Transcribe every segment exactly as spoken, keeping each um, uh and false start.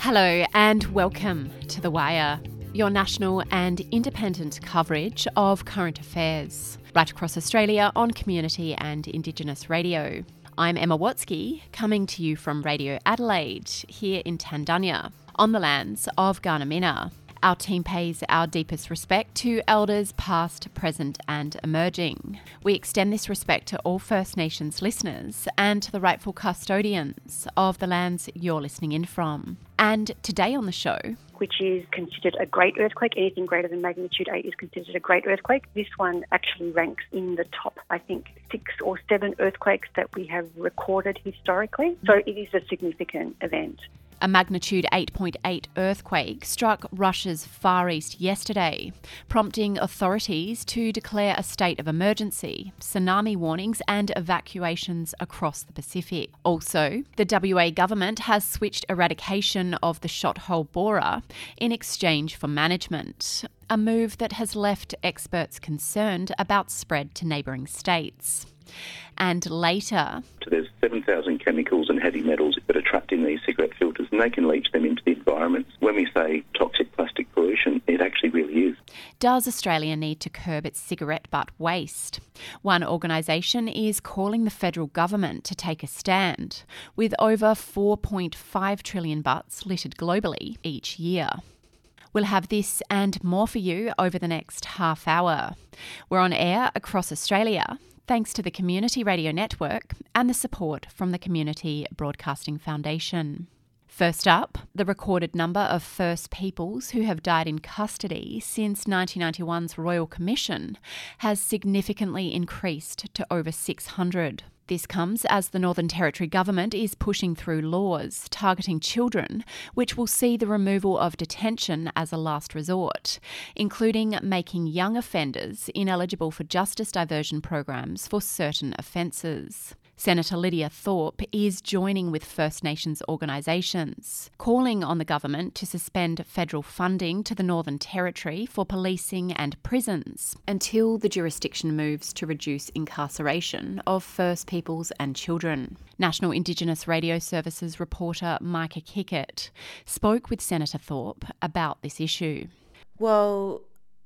Hello and welcome to The Wire, your national and independent coverage of current affairs, right across Australia on community and Indigenous radio. I'm Emma Watsky, coming to you from Radio Adelaide, here in Tandunya, on the lands of Gardamina. Our team pays our deepest respect to elders past, present and emerging. We extend this respect to all First Nations listeners and to the rightful custodians of the lands you're listening in from. And today on the show, which is considered a great earthquake. Anything greater than magnitude eight is considered a great earthquake. This one actually ranks in the top, I think, six or seven earthquakes that we have recorded historically. So it is a significant event. A magnitude eight point eight earthquake struck Russia's Far East yesterday, prompting authorities to declare a state of emergency, tsunami warnings and evacuations across the Pacific. Also, the W A government has switched eradication of the shot hole borer in exchange for management, a move that has left experts concerned about spread to neighbouring states. And later, so there's seven thousand chemicals and heavy metals that are trapped in these cigarette filters, and they can leach them into the environment. When we say toxic plastic pollution, it actually really is. Does Australia need to curb its cigarette butt waste? One organisation is calling the federal government to take a stand, with over four point five trillion butts littered globally each year. We'll have this and more for you over the next half hour. We're on air across Australia, thanks to the Community Radio Network and the support from the Community Broadcasting Foundation. First up, the recorded number of First Peoples who have died in custody since nineteen ninety-one's Royal Commission has significantly increased to over six hundred. This comes as the Northern Territory government is pushing through laws targeting children, which will see the removal of detention as a last resort, including making young offenders ineligible for justice diversion programs for certain offences. Senator Lydia Thorpe is joining with First Nations organisations, calling on the government to suspend federal funding to the Northern Territory for policing and prisons until the jurisdiction moves to reduce incarceration of First Peoples and children. National Indigenous Radio Services reporter Micah Kickett spoke with Senator Thorpe about this issue. Well,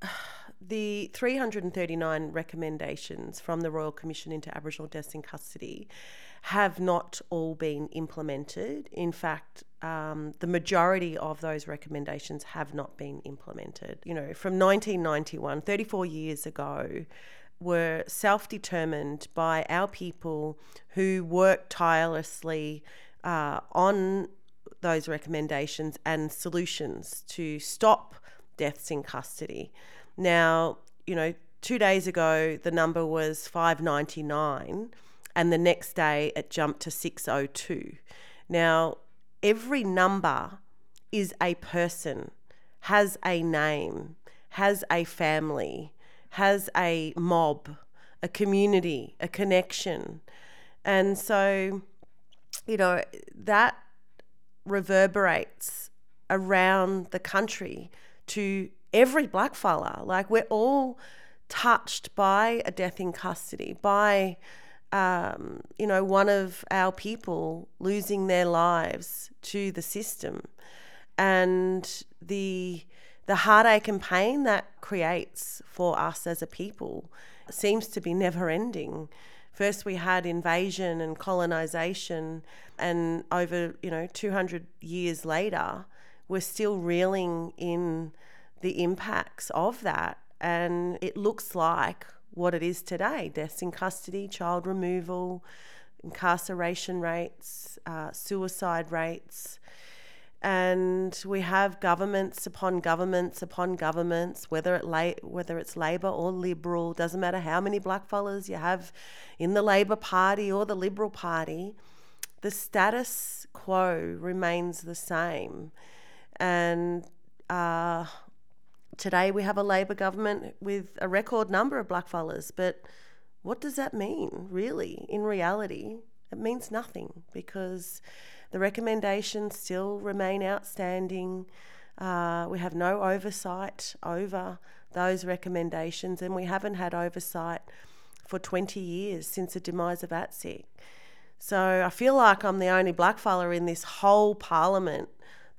the three hundred thirty-nine recommendations from the Royal Commission into Aboriginal Deaths in Custody have not all been implemented. In fact, um, the majority of those recommendations have not been implemented. You know, from nineteen ninety-one, thirty-four years ago, were self-determined by our people who worked tirelessly uh, on those recommendations and solutions to stop deaths in custody. Now, you know, two days ago, the number was five ninety-nine, and the next day it jumped to six oh two. Now, every number is a person, has a name, has a family, has a mob, a community, a connection. And so, you know, that reverberates around the country to every blackfella. Like, we're all touched by a death in custody, by, um, you know, one of our people losing their lives to the system. And the the heartache and pain that creates for us as a people seems to be never ending. First we had invasion and colonisation, and over, you know, two hundred years later, we're still reeling in the impacts of that, and it looks like what it is today: deaths in custody, child removal, incarceration rates, uh, suicide rates. And we have governments upon governments upon governments, whether it la- whether it's Labor or Liberal, doesn't matter how many blackfellas you have in the Labor Party or the Liberal Party, the status quo remains the same. And uh, today we have a Labor government with a record number of blackfellas, but what does that mean, really? In reality, it means nothing, because the recommendations still remain outstanding. Uh, we have no oversight over those recommendations, and we haven't had oversight for twenty years since the demise of A T S I C. So I feel like I'm the only blackfella in this whole parliament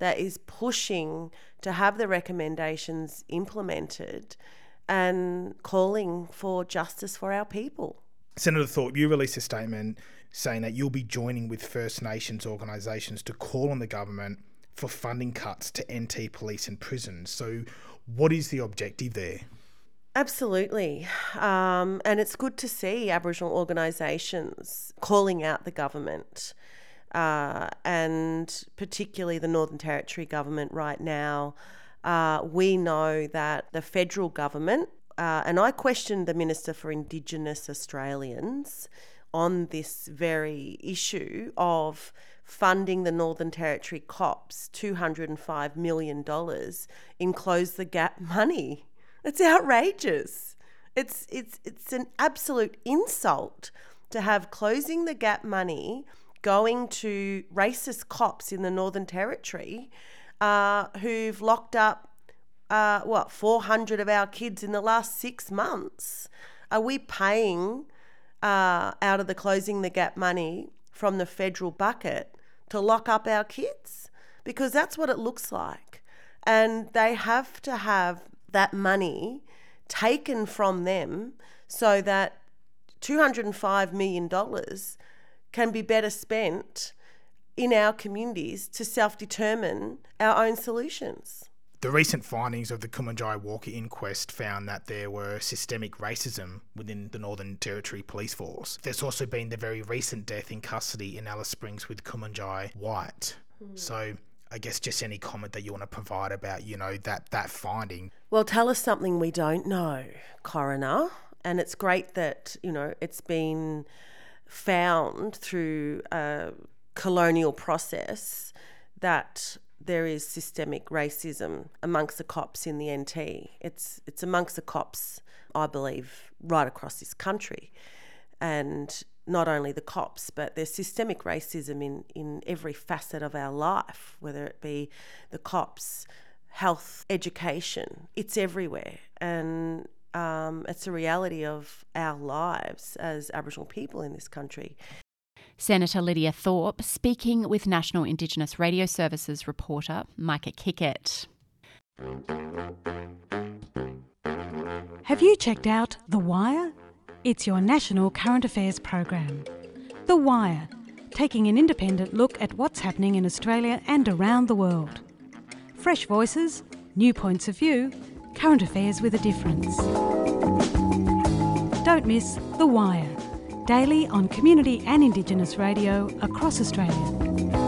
that is pushing to have the recommendations implemented and calling for justice for our people. Senator Thorpe, you released a statement saying that you'll be joining with First Nations organisations to call on the government for funding cuts to N T police and prisons. So what is the objective there? Absolutely. Um, and it's good to see Aboriginal organisations calling out the government uh, and particularly the Northern Territory government right now. Uh, we know that the federal government, uh, and I questioned the Minister for Indigenous Australians on this very issue of funding the Northern Territory cops two hundred five million dollars in Close the Gap money. It's outrageous. It's it's it's an absolute insult to have Closing the Gap money going to racist cops in the Northern Territory uh, who've locked up, uh, what, four hundred of our kids in the last six months. Are we paying uh, out of the Closing the Gap money from the federal bucket to lock up our kids? Because that's what it looks like. And they have to have that money taken from them so that two hundred five million dollars can be better spent in our communities to self-determine our own solutions. The recent findings of the Kumanjai Walker inquest found that there were systemic racism within the Northern Territory Police Force. There's also been the very recent death in custody in Alice Springs with Kumanjai White. Mm. So I guess just any comment that you want to provide about, you know, that, that finding. Well, tell us something we don't know, Coroner. And it's great that, you know, it's been found through a colonial process that there is systemic racism amongst the cops in the N T. It's it's amongst the cops, I believe, right across this country. And not only the cops, but there's systemic racism in, in every facet of our life, whether it be the cops, health, education. It's everywhere. And um, it's a reality of our lives as Aboriginal people in this country. Senator Lydia Thorpe speaking with National Indigenous Radio Services reporter Micah Kickett. Have you checked out The Wire? It's your national current affairs program. The Wire, taking an independent look at what's happening in Australia and around the world. Fresh voices, new points of view, current affairs with a difference. Don't miss The Wire, daily on community and Indigenous radio across Australia.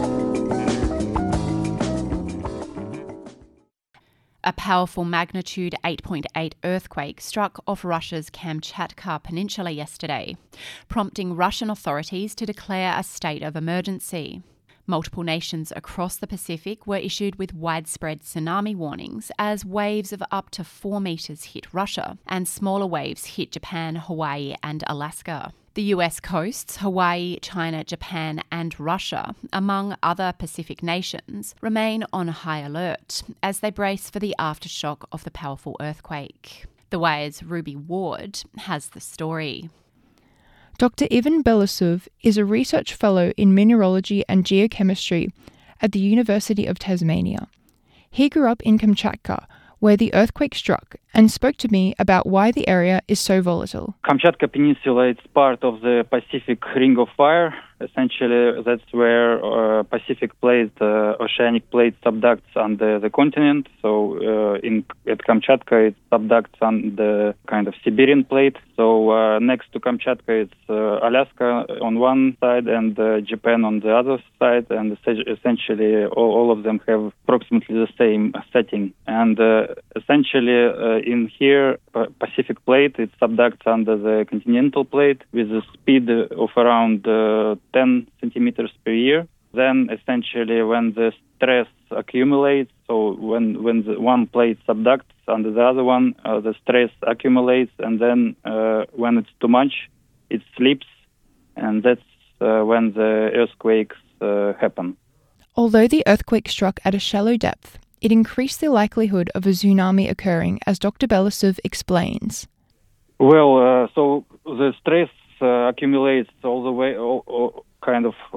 A powerful magnitude eight point eight earthquake struck off Russia's Kamchatka Peninsula yesterday, prompting Russian authorities to declare a state of emergency. Multiple nations across the Pacific were issued with widespread tsunami warnings as waves of up to four metres hit Russia and smaller waves hit Japan, Hawaii and Alaska. The U S coasts, Hawaii, China, Japan and Russia, among other Pacific nations, remain on high alert as they brace for the aftershock of the powerful earthquake. The Wire's Ruby Ward has the story. Doctor Ivan Belousov is a research fellow in mineralogy and geochemistry at the University of Tasmania. He grew up in Kamchatka, where the earthquake struck, and spoke to me about why the area is so volatile. Kamchatka Peninsula is part of the Pacific Ring of Fire. Essentially, that's where uh, Pacific plate, uh, oceanic plate subducts under the continent. So uh, in at Kamchatka, it subducts on the kind of Siberian plate. So uh, next to Kamchatka, it's uh, Alaska on one side and uh, Japan on the other side. And essentially, all, all of them have approximately the same setting. And uh, essentially, uh, in here, Pacific plate, it subducts under the continental plate with a speed of around uh, ten centimeters per year. Then essentially when the stress accumulates, so when, when the one plate subducts under the other one, uh, the stress accumulates, and then uh, when it's too much, it slips, and that's uh, when the earthquakes uh, happen. Although the earthquake struck at a shallow depth, it increased the likelihood of a tsunami occurring, as Doctor Belousov explains. Well, uh, so the stress uh, accumulates all the way, all, all, kind of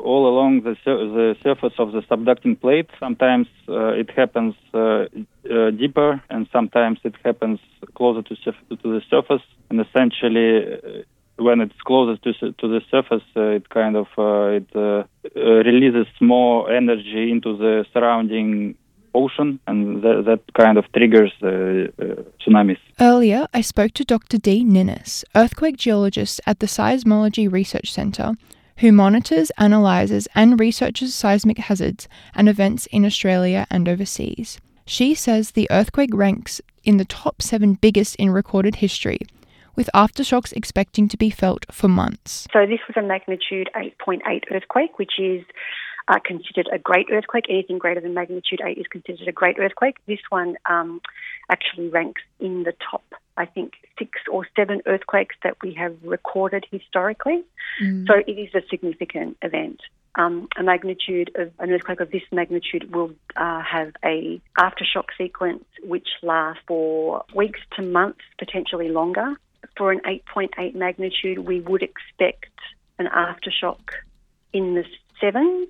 all along the, sur- the surface of the subducting plate. Sometimes uh, it happens uh, uh, deeper, and sometimes it happens closer to, surf- to the surface. And essentially, uh, when it's closer to to the surface, uh, it kind of uh, it uh, uh, releases more energy into the surrounding ocean, and that, that kind of triggers uh, uh, tsunamis. Earlier, I spoke to Doctor Dee Ninnis, earthquake geologist at the Seismology Research Centre, who monitors, analyses and researches seismic hazards and events in Australia and overseas. She says the earthquake ranks in the top seven biggest in recorded history, with aftershocks expecting to be felt for months. So this was a magnitude eight point eight earthquake, which is uh, considered a great earthquake. Anything greater than magnitude eight is considered a great earthquake. This one um, actually ranks in the top, I think, six or seven earthquakes that we have recorded historically. Mm. So it is a significant event. Um, a magnitude of an earthquake of this magnitude will uh, have a aftershock sequence which lasts for weeks to months, potentially longer. For an eight point eight magnitude, we would expect an aftershock in the sevens.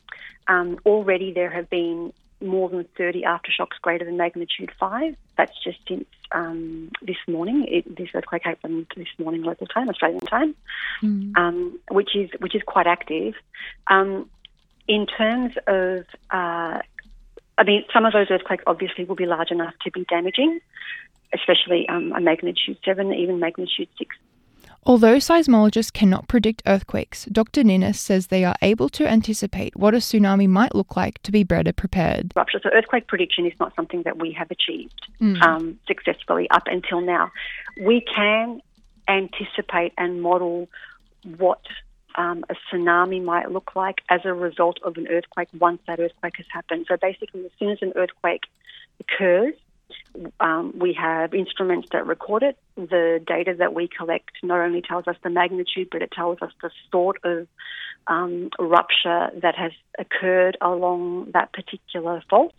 Um, already there have been more than thirty aftershocks greater than magnitude five. That's just since um, this morning. It, this earthquake happened this morning local time, Australian time, mm. um, which is which is quite active. Um, in terms of, uh, I mean, some of those earthquakes obviously will be large enough to be damaging, especially um, a magnitude seven, even magnitude six. Although seismologists cannot predict earthquakes, Doctor Ninnis says they are able to anticipate what a tsunami might look like to be better prepared. So earthquake prediction is not something that we have achieved mm. um, successfully up until now. We can anticipate and model what um, a tsunami might look like as a result of an earthquake once that earthquake has happened. So basically, as soon as an earthquake occurs, Um, we have instruments that record it. The data that we collect not only tells us the magnitude, but it tells us the sort of um, rupture that has occurred along that particular fault.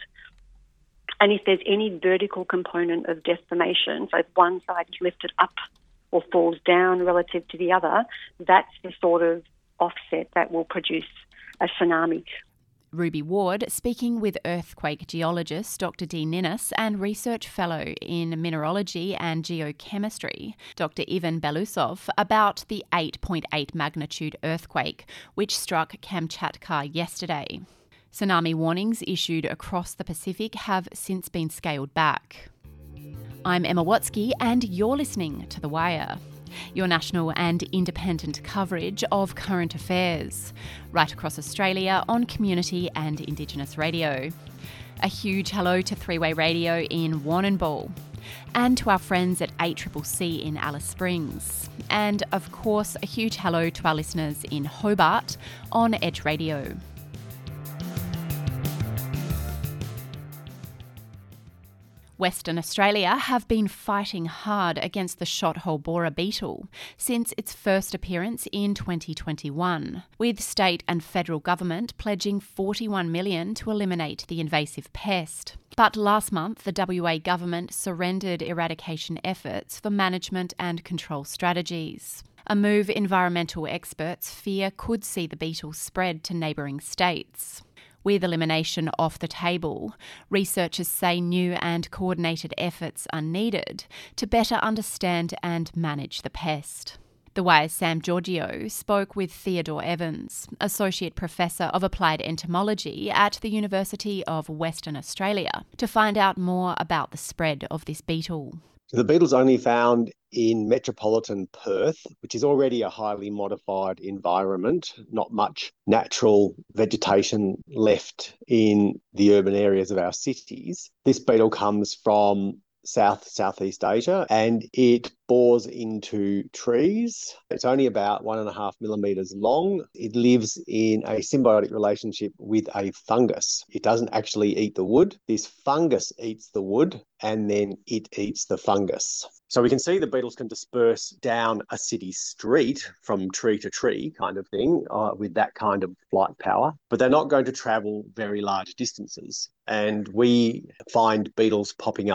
And if there's any vertical component of deformation, so if one side is lifted up or falls down relative to the other, that's the sort of offset that will produce a tsunami. Ruby Ward speaking with earthquake geologist Doctor Dee Ninnis and research fellow in mineralogy and geochemistry Doctor Ivan Belousov about the eight point eight magnitude earthquake which struck Kamchatka yesterday. Tsunami warnings issued across the Pacific have since been scaled back. I'm Emma Watsky and you're listening to The Wire, your national and independent coverage of current affairs, right across Australia on community and Indigenous radio. A huge hello to Three Way Radio in Warrnambool, and to our friends at eight C C C in Alice Springs, and of course a huge hello to our listeners in Hobart on Edge Radio. Western Australia have been fighting hard against the shothole borer beetle since its first appearance in twenty twenty-one, with state and federal government pledging forty-one million dollars to eliminate the invasive pest. But last month, the W A government surrendered eradication efforts for management and control strategies, a move environmental experts fear could see the beetle spread to neighbouring states. With elimination off the table, researchers say new and coordinated efforts are needed to better understand and manage the pest. The Wire's Sam Giorgio spoke with Theodore Evans, Associate Professor of Applied Entomology at the University of Western Australia, to find out more about the spread of this beetle. The beetle's only found in metropolitan Perth, which is already a highly modified environment, not much natural vegetation left in the urban areas of our cities. This beetle comes from South, Southeast Asia, and it bores into trees. It's only about one and a half millimetres long. It lives in a symbiotic relationship with a fungus. It doesn't actually eat the wood. This fungus eats the wood, and then it eats the fungus. So we can see the beetles can disperse down a city street from tree to tree kind of thing uh, with that kind of flight power, but they're not going to travel very large distances. And we find beetles popping up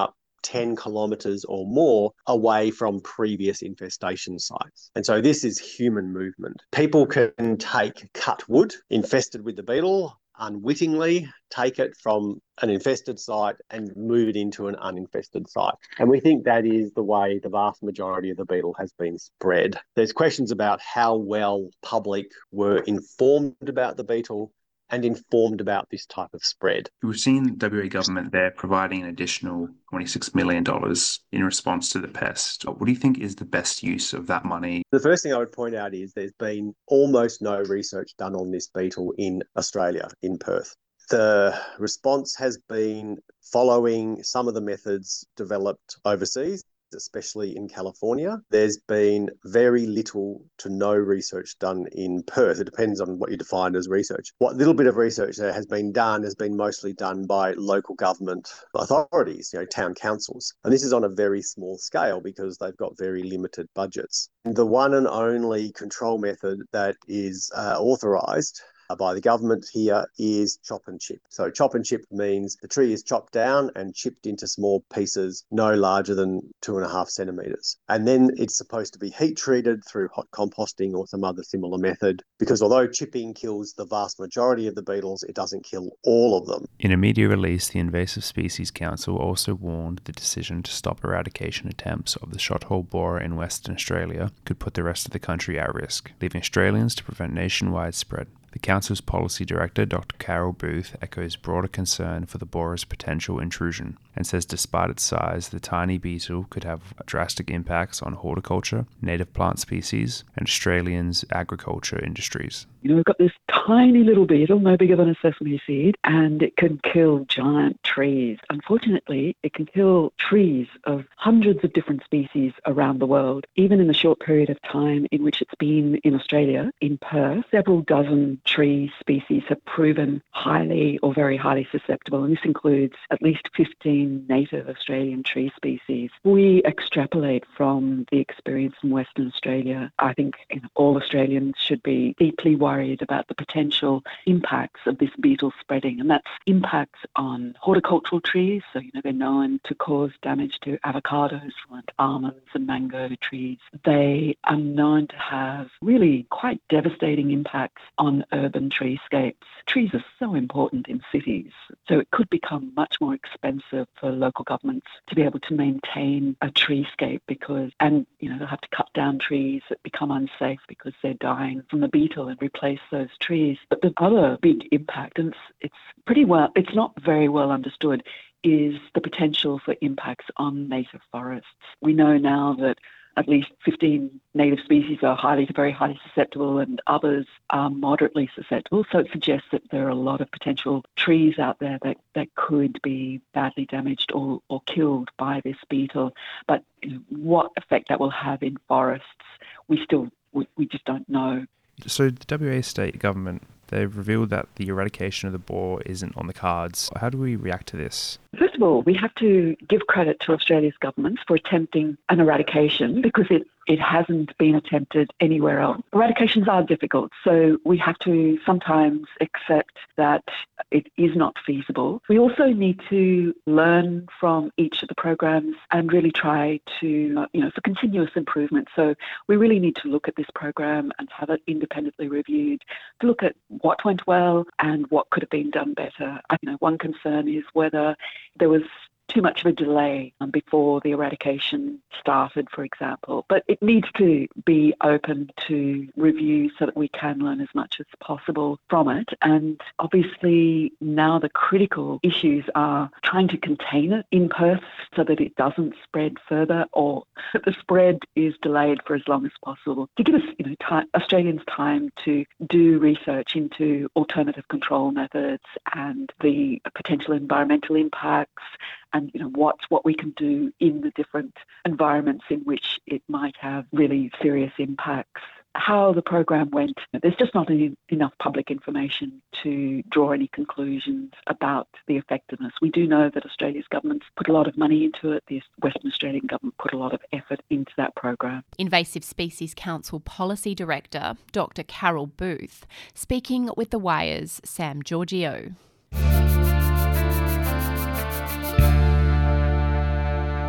ten kilometres or more away from previous infestation sites. And so this is human movement. People can take cut wood infested with the beetle, unwittingly take it from an infested site and move it into an uninfested site. And we think that is the way the vast majority of the beetle has been spread. There's questions about how well public were informed about the beetle and informed about this type of spread. We've seen the W A government there providing an additional twenty-six million dollars in response to the pest. What do you think is the best use of that money? The first thing I would point out is there's been almost no research done on this beetle in Australia, in Perth. The response has been following some of the methods developed overseas, especially in California. There's been very little to no research done in Perth. It depends on what you define as research. What little bit of research that has been done has been mostly done by local government authorities, you know, town councils. And this is on a very small scale because they've got very limited budgets. The one and only control method that is uh, authorised by the government here is chop and chip. So chop and chip means the tree is chopped down and chipped into small pieces no larger than two and a half centimetres. And then it's supposed to be heat treated through hot composting or some other similar method, because although chipping kills the vast majority of the beetles, it doesn't kill all of them. In a media release, the Invasive Species Council also warned the decision to stop eradication attempts of the shot-hole borer in Western Australia could put the rest of the country at risk, leaving Australians to prevent nationwide spread. The Council's Policy Director, Doctor Carol Booth, echoes broader concern for the borer's potential intrusion and says despite its size, the tiny beetle could have drastic impacts on horticulture, native plant species, and Australians' agriculture industries. You know, we've got this tiny little beetle, no bigger than a sesame seed, and it can kill giant trees. Unfortunately, it can kill trees of hundreds of different species around the world. Even in the short period of time in which it's been in Australia, in Perth, several dozen tree species have proven highly or very highly susceptible, and this includes at least fifteen native Australian tree species. We extrapolate from the experience in Western Australia. I think you know, all Australians should be deeply worried about the potential impacts of this beetle spreading, and that's impacts on horticultural trees. So, you know, they're known to cause damage to avocados, like almonds and mango trees. They are known to have really quite devastating impacts on urban treescapes. Trees are so important in cities, so it could become much more expensive for local governments to be able to maintain a treescape because, and, you know, they'll have to cut down trees that become unsafe because they're dying from the beetle and replace those trees. But the other big impact, and it's, it's pretty well, it's not very well understood, is the potential for impacts on native forests. We know now that at least fifteen native species are highly, very highly susceptible and others are moderately susceptible. So it suggests that there are a lot of potential trees out there that, that could be badly damaged or, or killed by this beetle. But you know, what effect that will have in forests, we still, we, we just don't know. So the W A state government, they've revealed that the eradication of the boar isn't on the cards. How do we react to this? First of all, we have to give credit to Australia's government for attempting an eradication because it, it hasn't been attempted anywhere else. Eradications are difficult, so we have to sometimes accept that it is not feasible. We also need to learn from each of the programs and really try to, you know, for continuous improvement. So we really need to look at this program and have it independently reviewed to look at what went well and what could have been done better. I, you know, one concern is whether there was too much of a delay um, before the eradication started, for example. But it needs to be open to review so that we can learn as much as possible from it. And obviously now the critical issues are trying to contain it in Perth so that it doesn't spread further or that the spread is delayed for as long as possible to give us, you know, time, Australians time to do research into alternative control methods and the potential environmental impacts and, you know, what's what we can do in the different environments in which it might have really serious impacts. How the program went, there's just not any, enough public information to draw any conclusions about the effectiveness. We do know that Australia's government's put a lot of money into it. The Western Australian government put a lot of effort into that program. Invasive Species Council Policy Director, Doctor Carol Booth, speaking with The Wire's Sam Giorgio.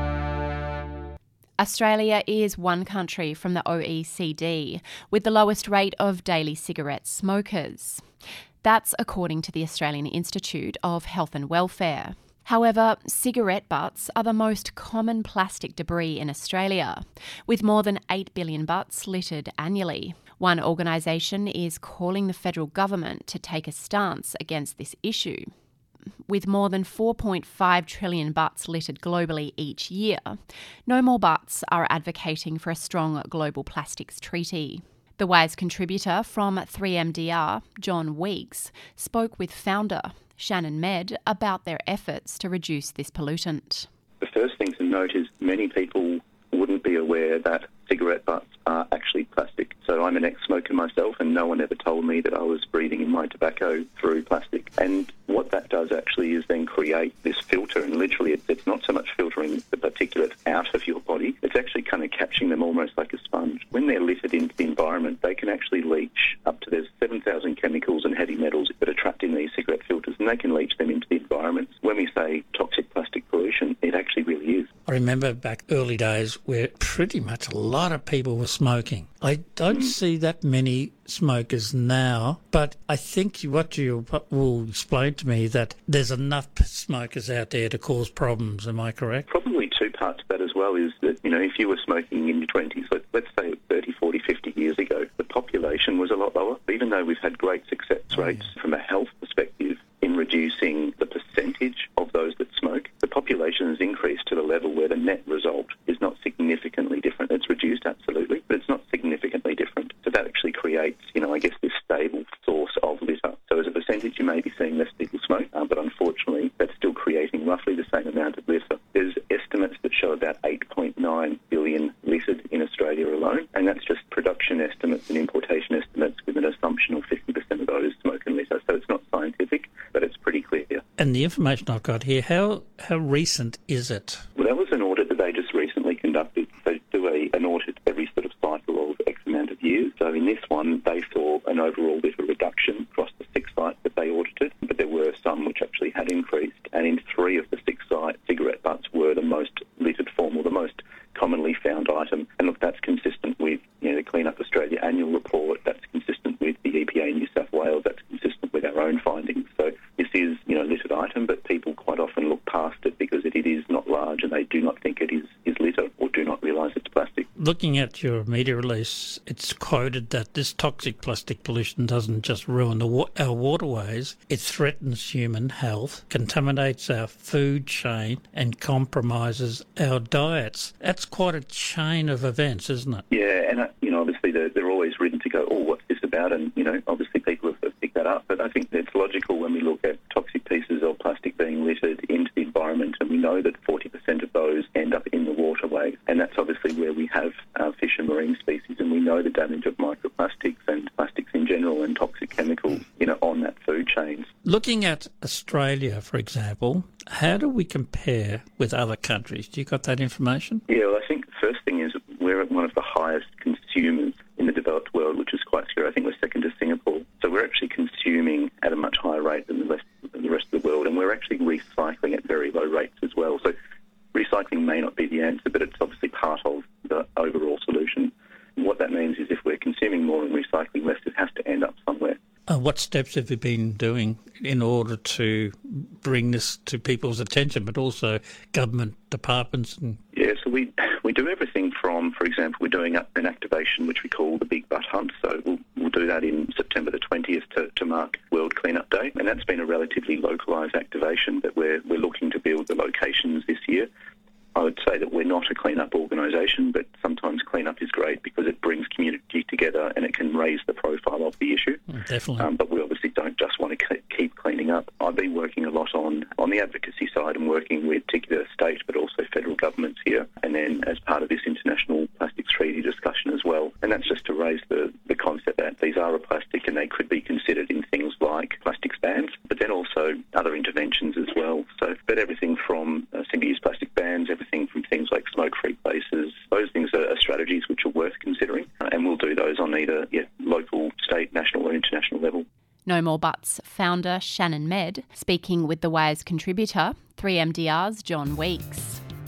Australia is one country from the O E C D with the lowest rate of daily cigarette smokers. That's according to the Australian Institute of Health and Welfare. However, cigarette butts are the most common plastic debris in Australia, with more than eight billion butts littered annually. One organisation is calling the federal government to take a stance against this issue. With more than four point five trillion butts littered globally each year, No More Butts are advocating for a strong global plastics treaty. The Wise contributor from three M D R, John Weeks, spoke with founder Shannon Med about their efforts to reduce this pollutant. The first thing to note is many people wouldn't be aware that cigarette butts are actually plastic. So I'm an ex-smoker myself, and no one ever told me that I was breathing in my tobacco through plastic. And what that does actually is then create this filter, and literally it's, it's not so much filtering the particulate out of your body, it's actually kind of catching them almost like a sponge. When they're littered into the environment, they can actually leach up to there's seven thousand chemicals and heavy metals that are trapped in these cigarette filters, and they can leach them into the environment. When we say toxic plastic pollution, it actually really is. I remember back early days where pretty much a lot of people were smoking. I don't see that many smokers now, but I think what you will explain to me that there's enough smokers out there to cause problems. Am I correct? Probably two parts to that as well is that, you know, if you were smoking in your twenties, let, let's say thirty, forty, fifty years ago, the population was a lot lower. Even though we've had great success rates from a health perspective in reducing the percentage of those that smoke, the population has increased to the level where the net result is not significantly different. It's reduced, absolutely, but it's not significantly different. So that actually creates, you know, I guess this stable source of litter. So as a percentage, you may be seeing less people smoke, uh, but unfortunately, that's still creating roughly the same amount of litter. There's estimates that show about eight point nine billion littered in Australia alone, and that's just production estimates and importation estimates with an assumption of fifty percent of those smoke and litter. So it's not scientific, but it's pretty clear. And the information I've got here, how how recent is it? Well, that was an audit that they just recently conducted. They do a, an audit every sort of cycle of X amount of years. So in this one, they saw an overall litter reduction across the six sites that they audited, but there were some which actually had increased. And in three of the six sites, cigarette butts were the most littered form or the most commonly found item. And look, that's consistent with, you know, the Clean Up Australia annual report. That's consistent with the E P A New South Wales. That's consistent with our own findings. So this is, you know, a littered item, but people quite often look past it because it, it is not large and they do not think it is, is litter or do not realise it's plastic. Looking at your media release, it's quoted that this toxic plastic pollution doesn't just ruin the wa- our waterways, it threatens human health, contaminates our food chain and compromises our diets. That's quite a chain of events, isn't it? Yeah, and, uh, you know, obviously they're, they're always written to go, oh, what's this about? And, you know, obviously people have, have picked that up, but I think it's logical when we look at toxic pieces of plastic being littered into the environment, and we know that forty percent of those end up in the waterways, and that's obviously where we have uh, fish and marine species, and we know the damage of microplastics and plastics in general and toxic chemicals, you know, on that food chain. Looking at Australia, for example, how do we compare with other countries? Do you got that information? Yeah, well, I think the first thing is we're one of the highest consumers in the developed world, which is quite scary. I think we're second to Singapore. So we're actually consuming at a much higher rate than the rest, than the rest of the world, and we're actually recycling at very low rates as well. So recycling may not be the answer, but it's obviously part of the overall solution. What that means is if we're consuming more and recycling less, it has to end up somewhere. Uh, what steps have you been doing in order to bring this to people's attention, but also government departments? And Yeah, so we we do everything from, for example, we're doing an activation which we call the Big Butt Hunt. So we'll, we'll do that in September the twentieth to, to mark World Cleanup Day. And that's been a relatively localised activation that we're, we're looking to build the locations this year. I would say that we're not a clean-up organisation, but sometimes clean-up is great because it brings community together and it can raise the profile of the issue. Definitely. Um, but we obviously don't just want to keep cleaning up. I've been working a lot on, on the advocacy side and working with particular state but also federal governments here, and then as part of this international plastics treaty discussion as well. And that's just to raise the, the concept that these are a plastic and they could be considered in things like plastics bans, but then also other interventions as well. So, but everything from uh, single-use plastic bans, everything from things like smoke-free places, those things are, are strategies which are worth considering, uh, and we'll do those on either yeah, local, state, national or international level. No More Butts founder Shannon Med speaking with the Wires contributor, three M D R's John Weeks.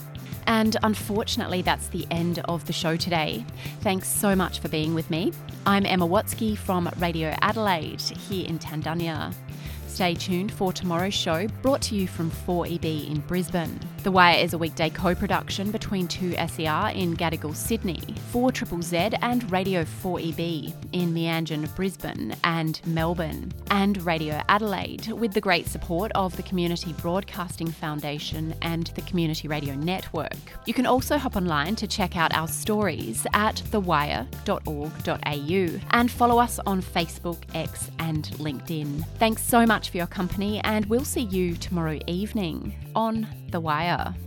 And unfortunately, that's the end of the show today. Thanks so much for being with me. I'm Emma Watsky from Radio Adelaide here in Tandanya. Stay tuned for tomorrow's show, brought to you from four E B in Brisbane. The Wire is a weekday co-production between two S E R in Gadigal, Sydney, four Z Z Z and Radio four E B in Meanjin, Brisbane and Melbourne, and Radio Adelaide with the great support of the Community Broadcasting Foundation and the Community Radio Network. You can also hop online to check out our stories at the wire dot org dot a u and follow us on Facebook, X and LinkedIn. Thanks so much for your company, and we'll see you tomorrow evening on The Wire.